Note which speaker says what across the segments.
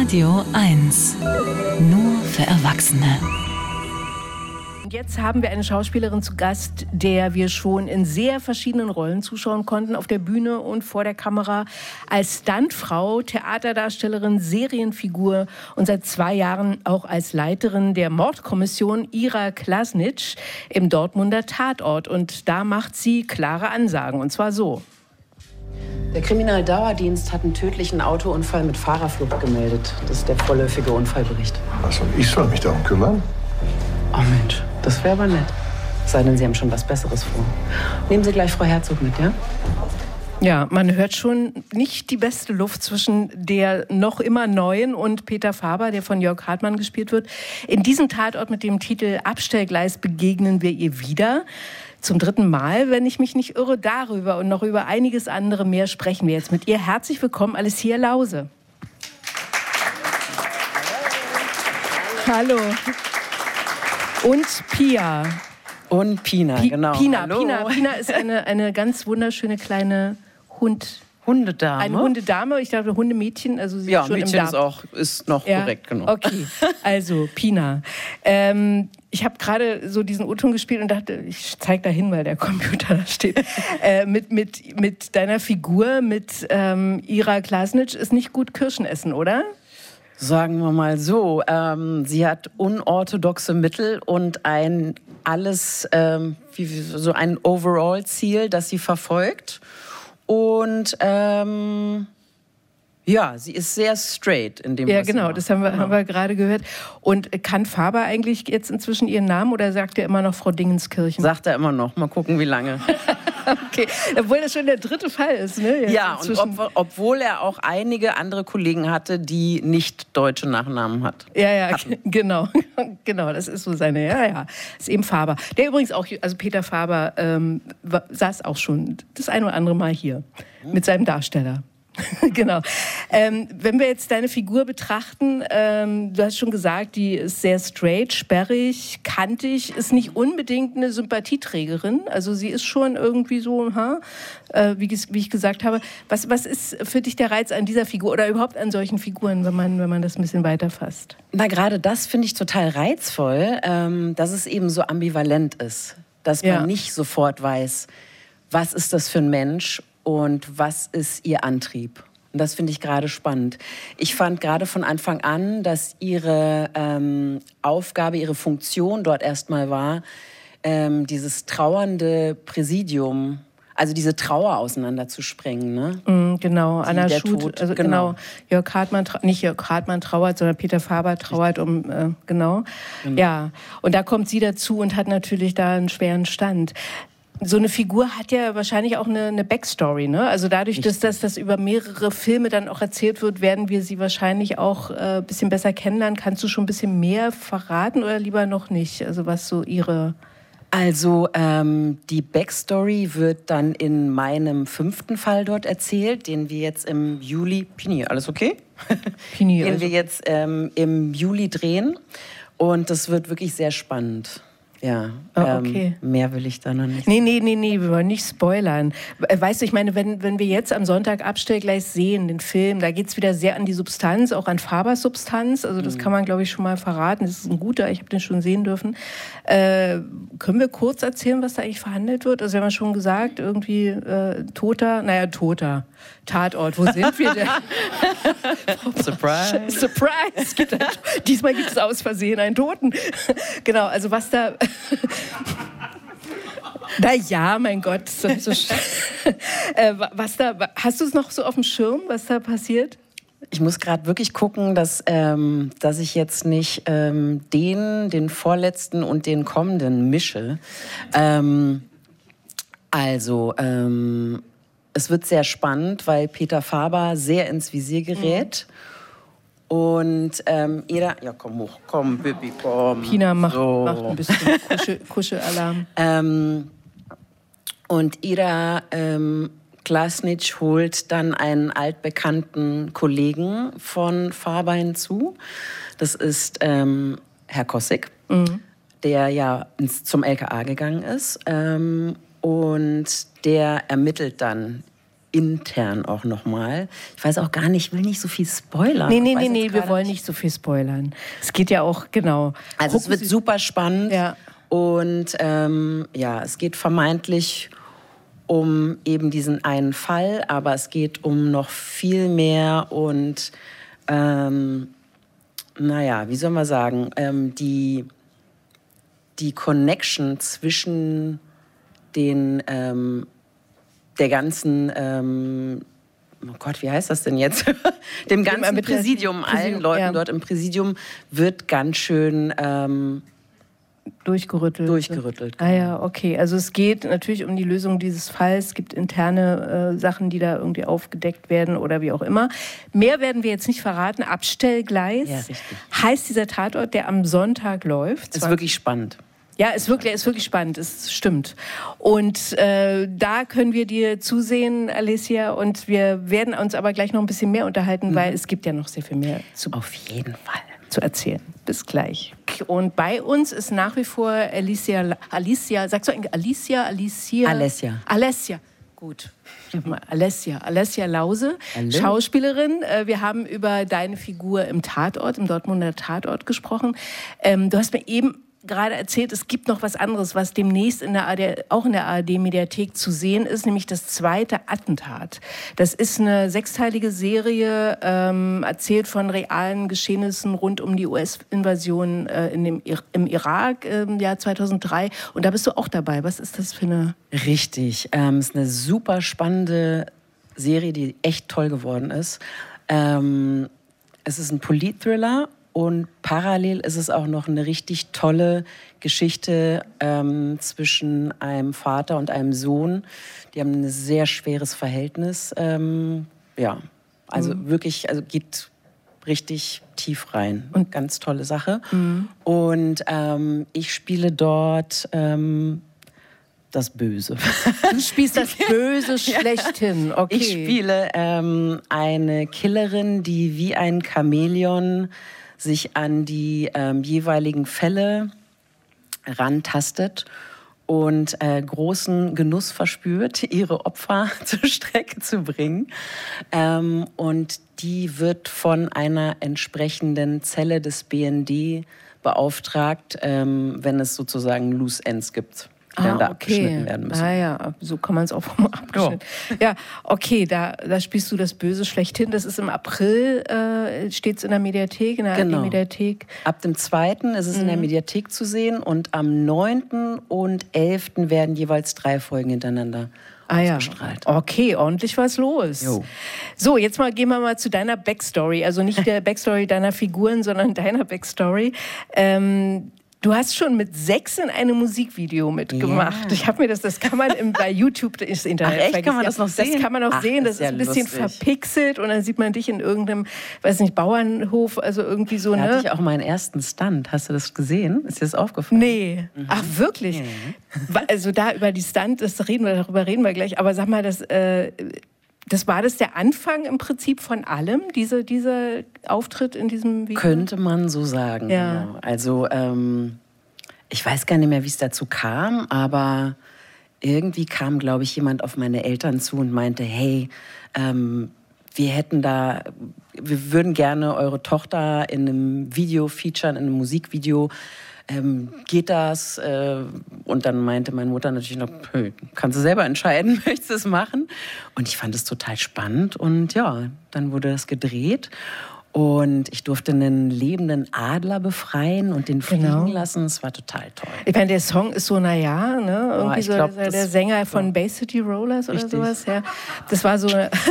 Speaker 1: Radio 1. Nur für Erwachsene.
Speaker 2: Und jetzt haben wir eine Schauspielerin zu Gast, der wir schon in sehr verschiedenen Rollen zuschauen konnten, auf der Bühne und vor der Kamera, als Stuntfrau, Theaterdarstellerin, Serienfigur und seit 2 Jahren auch als Leiterin der Mordkommission Ira Klasnic im Dortmunder Tatort. Und da macht sie klare Ansagen, und zwar so.
Speaker 3: Der Kriminaldauerdienst hat einen tödlichen Autounfall mit Fahrerflucht gemeldet. Das ist der vorläufige Unfallbericht.
Speaker 4: Was, und ich soll mich darum kümmern?
Speaker 3: Oh Mensch, das wäre aber nett. Es sei denn, Sie haben schon was Besseres vor. Nehmen Sie gleich Frau Herzog mit, ja?
Speaker 2: Ja, man hört schon nicht die beste Luft zwischen der noch immer neuen und Peter Faber, der von Jörg Hartmann gespielt wird. In diesem Tatort mit dem Titel Abstellgleis begegnen wir ihr wieder. Zum 3. Mal, wenn ich mich nicht irre. Darüber und noch über einiges andere mehr sprechen wir jetzt mit ihr. Herzlich willkommen, Alessia Lause. Hallo. Und Pia.
Speaker 3: Und Pina, genau.
Speaker 2: Pina ist eine ganz wunderschöne kleine
Speaker 3: Hundedame.
Speaker 2: Eine Hundedame, ich glaube Hundemädchen. Also sie
Speaker 3: ja,
Speaker 2: ist schon
Speaker 3: Mädchen
Speaker 2: im
Speaker 3: ist noch korrekt genug.
Speaker 2: Okay, also Pina. Ich habe gerade so diesen O-Ton gespielt und dachte, ich zeige da hin, weil der Computer da steht. Mit deiner Figur, mit Ira Klasnic, ist nicht gut Kirschen essen, oder?
Speaker 3: Sagen wir mal so, sie hat unorthodoxe Mittel und ein Overall-Ziel, das sie verfolgt. Und ja, sie ist sehr straight in dem, was sie macht.
Speaker 2: Das haben wir gerade gehört. Und kann Faber eigentlich jetzt inzwischen ihren Namen oder sagt er immer noch Frau Dingenskirchen?
Speaker 3: Sagt er immer noch. Mal gucken, wie lange.
Speaker 2: Okay, obwohl das schon der 3. Fall ist, ne? Jetzt
Speaker 3: ja, und obwohl er auch einige andere Kollegen hatte, die nicht deutsche Nachnamen hat.
Speaker 2: Ja, genau, das ist so seine, ja, ist eben Faber. Der übrigens auch, also Peter Faber saß auch schon das ein oder andere Mal hier mit seinem Darsteller. Genau. Wenn wir jetzt deine Figur betrachten, du hast schon gesagt, die ist sehr straight, sperrig, kantig, ist nicht unbedingt eine Sympathieträgerin. Also sie ist schon irgendwie so, wie ich gesagt habe. Was ist für dich der Reiz an dieser Figur oder überhaupt an solchen Figuren, wenn man das ein bisschen weiterfasst?
Speaker 3: Na, gerade das finde ich total reizvoll, dass es eben so ambivalent ist. Dass man nicht sofort weiß, was ist das für ein Mensch und was ist ihr Antrieb? Und das finde ich gerade spannend. Ich fand gerade von Anfang an, dass ihre Aufgabe, ihre Funktion dort erstmal war, dieses trauernde Präsidium, also diese Trauer auseinanderzusprengen. Ne?
Speaker 2: Genau, Anna
Speaker 3: Schut,
Speaker 2: also genau. Jörg Hartmann, nicht Jörg Hartmann trauert, sondern Peter Faber trauert genau. Ja, und da kommt sie dazu und hat natürlich da einen schweren Stand. So eine Figur hat ja wahrscheinlich auch eine Backstory, ne? Also dadurch, dass das über mehrere Filme dann auch erzählt wird, werden wir sie wahrscheinlich auch ein bisschen besser kennenlernen. Kannst du schon ein bisschen mehr verraten oder lieber noch nicht? Also was so ihre...
Speaker 3: Also die Backstory wird dann in meinem 5. Fall dort erzählt, den wir jetzt im Juli... Pini, alles okay?
Speaker 2: Pini,
Speaker 3: den wir jetzt im Juli drehen. Und das wird wirklich sehr spannend. Ja,
Speaker 2: okay.
Speaker 3: Mehr will ich da noch nicht.
Speaker 2: Nee, wir wollen nicht spoilern. Weißt du, ich meine, wenn wir jetzt am Sonntag Abstellgleis sehen, den Film, da geht es wieder sehr an die Substanz, auch an Fabers Substanz. Also das kann man, glaube ich, schon mal verraten. Das ist ein guter, ich habe den schon sehen dürfen. Können wir kurz erzählen, was da eigentlich verhandelt wird? Also wir haben ja schon gesagt, irgendwie Toter. Tatort, wo sind wir denn?
Speaker 3: Surprise!
Speaker 2: Diesmal gibt es aus Versehen einen Toten. Genau, also was da... Na ja, mein Gott. Hast du es noch so auf dem Schirm, was da passiert?
Speaker 3: Ich muss gerade wirklich gucken, dass ich jetzt nicht den vorletzten und den kommenden mische. Es wird sehr spannend, weil Peter Faber sehr ins Visier gerät. Und Ira, ja komm hoch, komm, Bibi, komm.
Speaker 2: Pina macht ein bisschen Kuschelalarm.
Speaker 3: Und Ira Klasnic holt dann einen altbekannten Kollegen von Faber hinzu. Das ist Herr Kossig, der ja zum LKA gegangen ist. Und der ermittelt dann intern auch nochmal. Ich weiß auch gar nicht, ich will nicht so viel spoilern.
Speaker 2: Nee, wir wollen nicht so viel spoilern. Es geht ja auch, genau.
Speaker 3: Also es wird super spannend.
Speaker 2: Ja.
Speaker 3: Und es geht vermeintlich um eben diesen einen Fall, aber es geht um noch viel mehr und wie soll man sagen, die Connection zwischen den der ganzen oh Gott, wie heißt das denn jetzt? Dem ganzen Präsidium, allen Leuten dort im Präsidium wird ganz schön durchgerüttelt.
Speaker 2: Ah ja, okay. Also es geht natürlich um die Lösung dieses Falls. Es gibt interne Sachen, die da irgendwie aufgedeckt werden oder wie auch immer. Mehr werden wir jetzt nicht verraten. Abstellgleis heißt dieser Tatort, der am Sonntag läuft.
Speaker 3: Ist wirklich spannend.
Speaker 2: Ja, ist wirklich spannend, es stimmt. Und da können wir dir zusehen, Alicia, und wir werden uns aber gleich noch ein bisschen mehr unterhalten, weil es gibt ja noch sehr viel mehr
Speaker 3: auf jeden Fall
Speaker 2: zu erzählen. Bis gleich. Und bei uns ist nach wie vor Alicia, sagst du eigentlich Alessia. Gut. Alessia Lause, Hallo. Schauspielerin. Wir haben über deine Figur im Dortmunder Tatort gesprochen. Du hast mir eben gerade erzählt, es gibt noch was anderes, was demnächst auch in der ARD-Mediathek zu sehen ist, nämlich das zweite Attentat. Das ist eine 6-teilige Serie, erzählt von realen Geschehnissen rund um die US-Invasion im Irak im Jahr 2003. Und da bist du auch dabei. Was ist das für eine...
Speaker 3: Richtig. Es ist eine super spannende Serie, die echt toll geworden ist. Es ist ein Polit-Thriller. Und parallel ist es auch noch eine richtig tolle Geschichte zwischen einem Vater und einem Sohn. Die haben ein sehr schweres Verhältnis. Wirklich, geht richtig tief rein. Und ganz tolle Sache. Und ich spiele dort das Böse.
Speaker 2: Du spielst das Böse schlechthin. Okay.
Speaker 3: Ich spiele eine Killerin, die wie ein Chamäleon sich an die jeweiligen Fälle rantastet und großen Genuss verspürt, ihre Opfer zur Strecke zu bringen. Und die wird von einer entsprechenden Zelle des BND beauftragt, wenn es sozusagen Loose Ends gibt. Die dann da abgeschnitten werden müssen.
Speaker 2: Ah ja, so kann man es auch abgeschnitten. Ja, okay, da spielst du das Böse schlechthin. Das ist im April, steht es in der Mediathek, in der ARD-Mediathek.
Speaker 3: Ab dem 2. ist es in der Mediathek zu sehen und am 9. und 11. werden jeweils 3 Folgen hintereinander ausgestrahlt.
Speaker 2: Okay, ordentlich was los.
Speaker 3: Jo.
Speaker 2: So, jetzt gehen wir mal zu deiner Backstory. Also nicht der Backstory deiner Figuren, sondern deiner Backstory. Du hast schon mit 6 in einem Musikvideo mitgemacht. Ja. Ich habe mir das kann man bei YouTube, das Internet.
Speaker 3: Ach echt, kann man das noch sehen?
Speaker 2: Das kann man auch sehen. Das ist ein bisschen verpixelt und dann sieht man dich in irgendeinem, Bauernhof, also irgendwie so.
Speaker 3: Da hatte ich auch meinen ersten Stunt. Hast du das gesehen? Ist dir das aufgefallen?
Speaker 2: Nee. Ach wirklich? Also darüber reden wir gleich. Aber sag mal, war das der Anfang im Prinzip von allem, dieser Auftritt in diesem Video?
Speaker 3: Könnte man so sagen,
Speaker 2: ja.
Speaker 3: Genau. Also ich weiß gar nicht mehr, wie es dazu kam, aber irgendwie kam, glaube ich, jemand auf meine Eltern zu und meinte, hey, wir würden gerne eure Tochter in einem Video featuren, in einem Musikvideo. Geht das? Und dann meinte meine Mutter natürlich noch, hey, kannst du selber entscheiden, möchtest du es machen? Und ich fand es total spannend und ja, dann wurde das gedreht. Und ich durfte einen lebenden Adler befreien und den fliegen lassen. Es war total toll.
Speaker 2: Ich meine, der Song ist so, irgendwie der Sänger von Bay City Rollers oder sowas. Ja. Das war so.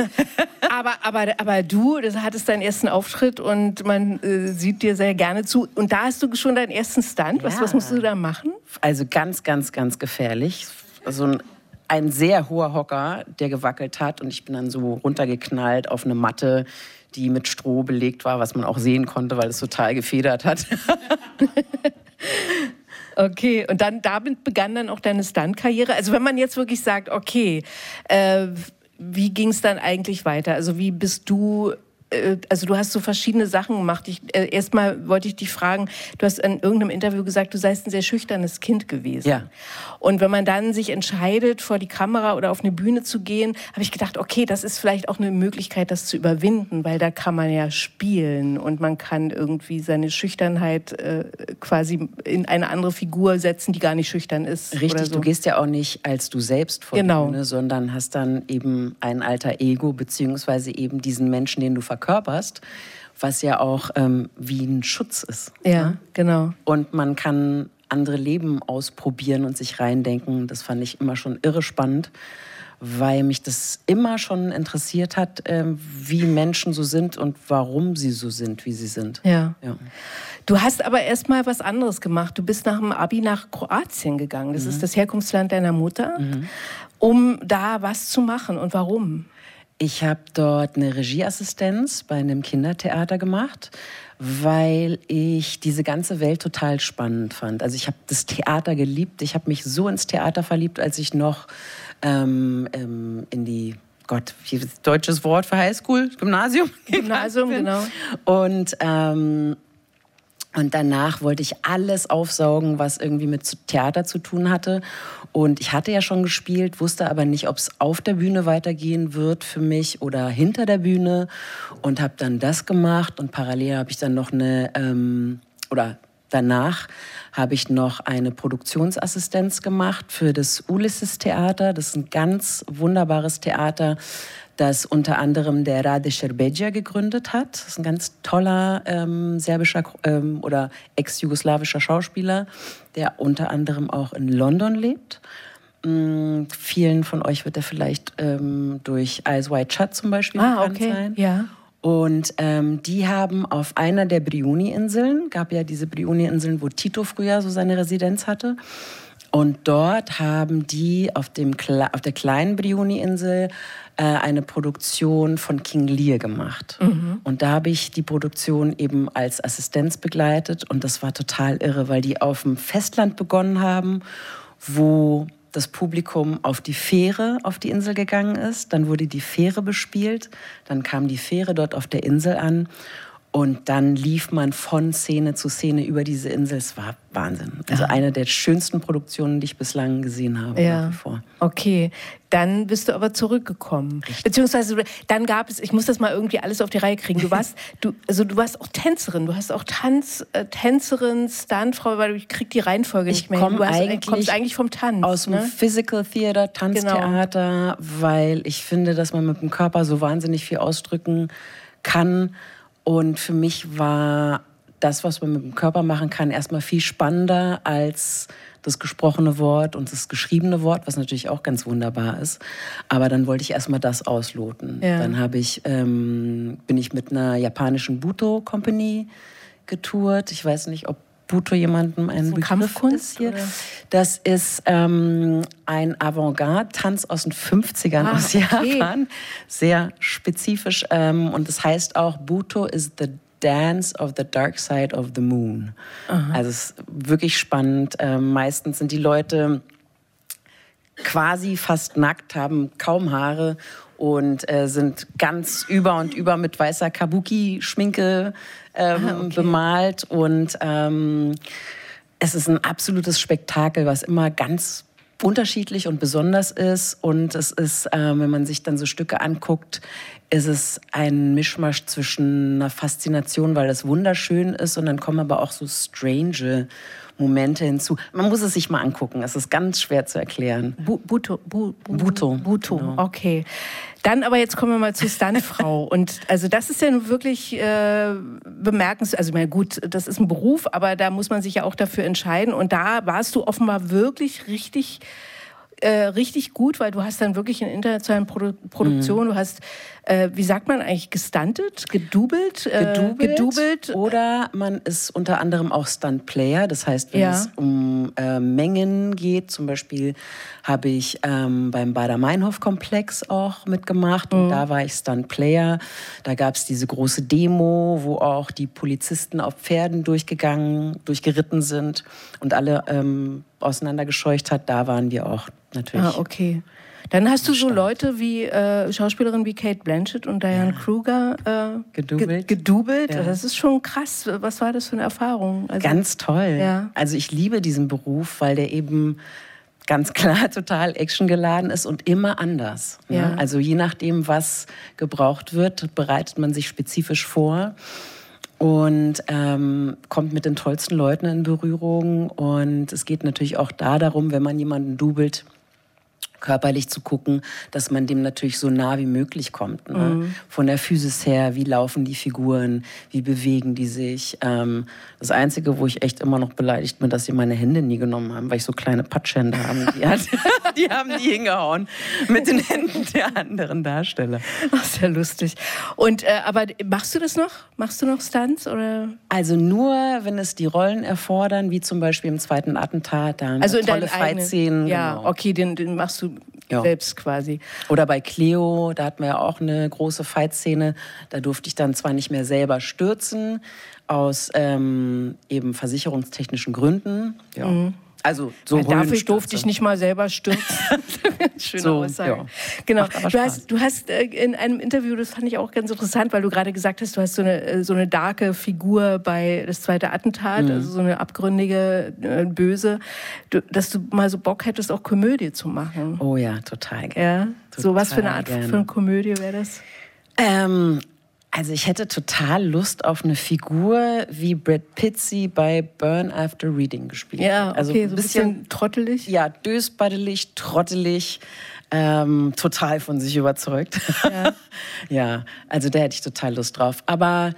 Speaker 2: aber du, das hattest deinen ersten Auftritt und man sieht dir sehr gerne zu. Und da hast du schon deinen ersten Stunt.
Speaker 3: Ja.
Speaker 2: Was musst du da machen?
Speaker 3: Also ganz, ganz, ganz gefährlich. Also ein sehr hoher Hocker, der gewackelt hat. Und ich bin dann so runtergeknallt auf eine Matte, die mit Stroh belegt war, was man auch sehen konnte, weil es total gefedert hat.
Speaker 2: Okay, und damit begann dann auch deine Stunt-Karriere. Also wenn man jetzt wirklich sagt, okay, wie ging es dann eigentlich weiter? Also wie bist du also du hast so verschiedene Sachen gemacht. Erstmal wollte ich dich fragen, du hast in irgendeinem Interview gesagt, du seist ein sehr schüchternes Kind gewesen.
Speaker 3: Ja.
Speaker 2: Und wenn man dann sich entscheidet, vor die Kamera oder auf eine Bühne zu gehen, habe ich gedacht, okay, das ist vielleicht auch eine Möglichkeit, das zu überwinden, weil da kann man ja spielen und man kann irgendwie seine Schüchternheit quasi in eine andere Figur setzen, die gar nicht schüchtern ist.
Speaker 3: Richtig,
Speaker 2: oder so.
Speaker 3: Du gehst ja auch nicht als du selbst vor die Bühne, sondern hast dann eben ein alter Ego, beziehungsweise eben diesen Menschen, den du verkörperst, was ja auch wie ein Schutz ist.
Speaker 2: Ja, genau.
Speaker 3: Und man kann andere Leben ausprobieren und sich reindenken. Das fand ich immer schon irre spannend, weil mich das immer schon interessiert hat, wie Menschen so sind und warum sie so sind, wie sie sind.
Speaker 2: Ja.
Speaker 3: Ja.
Speaker 2: Du hast aber erst mal was anderes gemacht. Du bist nach dem Abi nach Kroatien gegangen. Das ist das Herkunftsland deiner Mutter, um da was zu machen. Und warum?
Speaker 3: Ich habe dort eine Regieassistenz bei einem Kindertheater gemacht, weil ich diese ganze Welt total spannend fand. Also ich habe das Theater geliebt. Ich habe mich so ins Theater verliebt, als ich noch in die, Gott, wie ist das deutsches Wort für Highschool? Gymnasium?
Speaker 2: Gymnasium, genau.
Speaker 3: Und danach wollte ich alles aufsaugen, was irgendwie mit Theater zu tun hatte. Und ich hatte ja schon gespielt, wusste aber nicht, ob es auf der Bühne weitergehen wird für mich oder hinter der Bühne. Und habe dann das gemacht. Und parallel habe ich dann noch danach habe ich noch eine Produktionsassistenz gemacht für das Ulysses Theater. Das ist ein ganz wunderbares Theater, das unter anderem der Rade Šerbedžija gegründet hat. Das ist ein ganz toller serbischer oder ex-jugoslawischer Schauspieler, der unter anderem auch in London lebt. Vielen von euch wird er vielleicht durch Eyes Wide Shut zum Beispiel bekannt sein.
Speaker 2: Ja.
Speaker 3: Und die haben auf einer der Brioni-Inseln, gab ja diese Brioni-Inseln, wo Tito früher so seine Residenz hatte. Und dort haben die auf der kleinen Brioni-Insel eine Produktion von King Lear gemacht. Und da habe ich die Produktion eben als Assistenz begleitet. Und das war total irre, weil die auf dem Festland begonnen haben, wo das Publikum auf die Fähre auf die Insel gegangen ist. Dann wurde die Fähre bespielt. Dann kam die Fähre dort auf der Insel an. Und dann lief man von Szene zu Szene über diese Insel. Es war Wahnsinn. Also eine der schönsten Produktionen, die ich bislang gesehen habe. Nach wie vor.
Speaker 2: Okay, dann bist du aber zurückgekommen.
Speaker 3: Richtig.
Speaker 2: Beziehungsweise dann gab es, ich muss das mal irgendwie alles auf die Reihe kriegen. Du warst auch Tänzerin. Du hast auch Tänzerin, Stuntfrau, weil ich krieg die Reihenfolge nicht mehr hin. Du kommst eigentlich vom Tanz.
Speaker 3: Aus dem Physical Theater, Tanztheater, weil ich finde, dass man mit dem Körper so wahnsinnig viel ausdrücken kann. Und für mich war das, was man mit dem Körper machen kann, erstmal viel spannender als das gesprochene Wort und das geschriebene Wort, was natürlich auch ganz wunderbar ist. Aber dann wollte ich erstmal das ausloten. Ja. Dann bin ich mit einer japanischen Buto-Company getourt. Ich weiß nicht, ob Buto jemandem ein Begriff ist hier. Oder? Das ist ein Avantgarde-Tanz aus den 50ern aus Japan. Sehr spezifisch. Und das heißt auch, Buto is the dance of the dark side of the moon. Aha. Also es ist wirklich spannend. Meistens sind die Leute quasi fast nackt, haben kaum Haare und sind ganz über mit weißer Kabuki-Schminke bemalt. Und es ist ein absolutes Spektakel, was immer ganz unterschiedlich und besonders ist. Und es ist, wenn man sich dann so Stücke anguckt, ist es ein Mischmasch zwischen einer Faszination, weil das wunderschön ist, und dann kommen aber auch so strange Momente hinzu. Man muss es sich mal angucken. Es ist ganz schwer zu erklären.
Speaker 2: Buto.
Speaker 3: Genau.
Speaker 2: Okay. Dann aber jetzt kommen wir mal zur Stuntfrau. Und also das ist ja nun wirklich bemerkenswert. Also ich meine, gut, das ist ein Beruf, aber da muss man sich ja auch dafür entscheiden. Und da warst du offenbar wirklich richtig gut, weil du hast dann wirklich in internationalen Produktionen, du hast, wie sagt man eigentlich, gestuntet, gedoubelt.
Speaker 3: Oder man ist unter anderem auch Stuntplayer. Das heißt, wenn es um Mengen geht, zum Beispiel habe ich beim Baader-Meinhof-Komplex auch mitgemacht. Und da war ich Stuntplayer. Da gab es diese große Demo, wo auch die Polizisten auf Pferden durchgeritten sind und alle auseinandergescheucht hat. Da waren wir auch natürlich.
Speaker 2: Ah, okay. Dann hast du so Leute wie Schauspielerinnen wie Cate Blanchett und Diane Kruger gedoubelt. Ja. Das ist schon krass. Was war das für eine Erfahrung? Also,
Speaker 3: ganz toll.
Speaker 2: Ja.
Speaker 3: Also ich liebe diesen Beruf, weil der eben ganz klar total actiongeladen ist und immer anders.
Speaker 2: Ja.
Speaker 3: Ne? Also je nachdem, was gebraucht wird, bereitet man sich spezifisch vor. Und kommt mit den tollsten Leuten in Berührung. Und es geht natürlich auch darum, wenn man jemanden doubelt, körperlich zu gucken, dass man dem natürlich so nah wie möglich kommt. Ne?
Speaker 2: Mhm.
Speaker 3: Von der Physis her, wie laufen die Figuren, wie bewegen die sich. Das Einzige, wo ich echt immer noch beleidigt bin, dass sie meine Hände nie genommen haben, weil ich so kleine Patschhände habe. Die haben die hingehauen mit den Händen der anderen Darsteller.
Speaker 2: Ach, sehr lustig. Und aber machst du das noch? Machst du noch Stunts? Oder?
Speaker 3: Also nur, wenn es die Rollen erfordern, wie zum Beispiel im zweiten Attentat, da
Speaker 2: also in
Speaker 3: tolle Fight-Szenen.
Speaker 2: Ja,
Speaker 3: genau.
Speaker 2: Okay, den machst du selbst quasi.
Speaker 3: Oder bei Cleo, da hatten wir ja auch eine große Fight-Szene. Da durfte ich dann zwar nicht mehr selber stürzen, aus eben versicherungstechnischen Gründen. Ja. Mhm. Also so
Speaker 2: dafür durfte ich nicht mal selber stürzen. Schöne Aussage. Ja. Genau. Du hast in einem Interview, das fand ich auch ganz interessant, weil du gerade gesagt hast, du hast so eine darke Figur bei das zweite Attentat, also so eine abgründige Böse, dass du mal so Bock hättest, auch Komödie zu machen.
Speaker 3: Oh ja, total gerne.
Speaker 2: Ja? So was für eine Art von Komödie wäre das?
Speaker 3: Also ich hätte total Lust auf eine Figur, wie Brad Pitt sie bei Burn After Reading gespielt hat.
Speaker 2: Ja, okay, also ein bisschen trottelig.
Speaker 3: Ja, dösbaddelig, trottelig, total von sich überzeugt.
Speaker 2: Ja.
Speaker 3: Ja, also da hätte ich total Lust drauf. Aber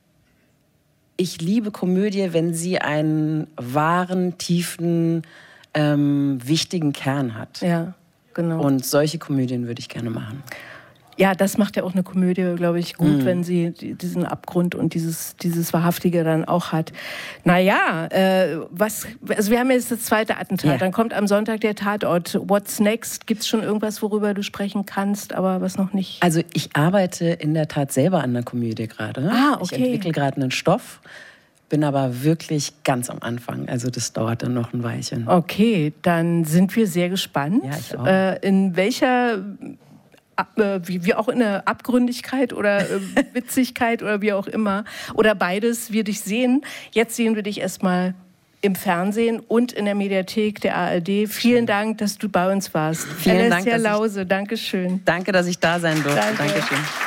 Speaker 3: ich liebe Komödie, wenn sie einen wahren, tiefen, wichtigen Kern hat.
Speaker 2: Ja, genau.
Speaker 3: Und solche Komödien würde ich gerne machen.
Speaker 2: Ja, das macht ja auch eine Komödie, glaube ich, gut, wenn sie diesen Abgrund und dieses Wahrhaftige dann auch hat. Naja, also wir haben jetzt das zweite Attentat, dann kommt am Sonntag der Tatort. What's next? Gibt es schon irgendwas, worüber du sprechen kannst, aber was noch nicht?
Speaker 3: Also ich arbeite in der Tat selber an der Komödie gerade.
Speaker 2: Ah, okay.
Speaker 3: Ich entwickle gerade einen Stoff, bin aber wirklich ganz am Anfang. Also das dauert dann noch ein Weilchen.
Speaker 2: Okay, dann sind wir sehr gespannt.
Speaker 3: Ja, ich auch.
Speaker 2: In welcher... wie auch in der Abgründigkeit oder Witzigkeit oder wie auch immer. Oder beides, wir dich sehen. Jetzt sehen wir dich erstmal im Fernsehen und in der Mediathek der ARD. Vielen Dank, dass du bei uns warst.
Speaker 3: Vielen Dank,
Speaker 2: Alessia Lause, Dankeschön.
Speaker 3: Danke, dass ich da sein durfte.
Speaker 2: Danke.
Speaker 3: Dankeschön.